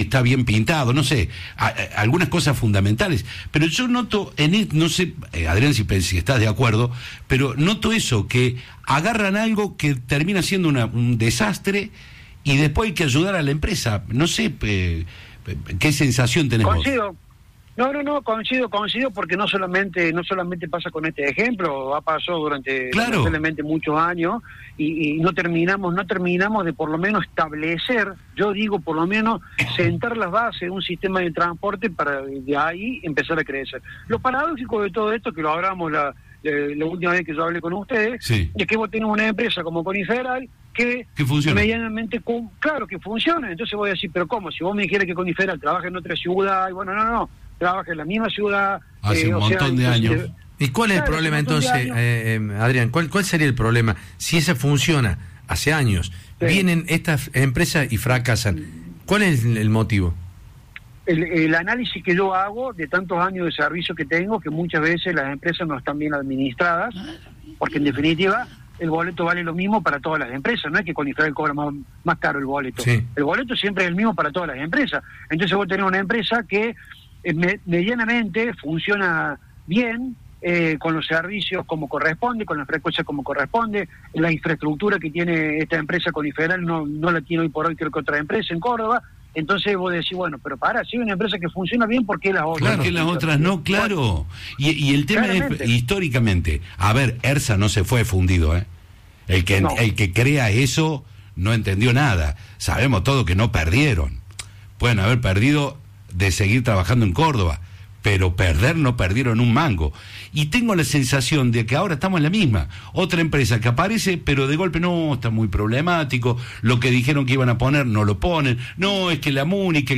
está bien pintado, no sé, algunas cosas fundamentales. Pero yo noto, no sé, Adrián, si estás de acuerdo, pero noto eso, que agarran algo que termina siendo un desastre y después hay que ayudar a la empresa. No sé, ¿qué sensación tenés vos? No, coincido, porque no solamente pasa con este ejemplo, ha pasado durante lamentablemente muchos años y no terminamos de por lo menos establecer, yo digo por lo menos sentar las bases de un sistema de transporte para de ahí empezar a crecer. Lo paradójico de todo esto, que lo hablamos la última vez que yo hablé con ustedes, sí, es que vos tenés una empresa como Coniferal que funciona medianamente, claro que funciona. Entonces voy a decir, pero ¿cómo? Si vos me dijeras que Coniferal trabaja en otra ciudad, y bueno, no, trabaja en la misma ciudad hace un montón de años. ¿Y cuál es el problema entonces, Adrián? ¿Cuál sería el problema? Si esa funciona hace años, vienen estas empresas y fracasan, ¿cuál es el motivo? El análisis que yo hago de tantos años de servicio que tengo, que muchas veces las empresas no están bien administradas, porque en definitiva el boleto vale lo mismo para todas las empresas, no es que Coniferal cobra más caro el boleto. Sí. El boleto siempre es el mismo para todas las empresas. Entonces vos tenés una empresa que medianamente funciona bien, con los servicios como corresponde, con la frecuencia como corresponde, la infraestructura que tiene esta empresa Coniferal no la tiene hoy por hoy creo que otra empresa en Córdoba. Entonces vos decís, bueno, pero si hay una empresa que funciona bien, ¿por qué las otras? Claro que las otras no, claro. Y el tema es, históricamente, a ver, ERSA no se fue fundido, ¿eh? El que crea eso no entendió nada. Sabemos todo que no perdieron. Pueden haber perdido de seguir trabajando en Córdoba, pero no perdieron un mango. Y tengo la sensación de que ahora estamos en la misma. Otra empresa que aparece, pero de golpe no, está muy problemático, lo que dijeron que iban a poner no lo ponen, no, es que la MUNI, que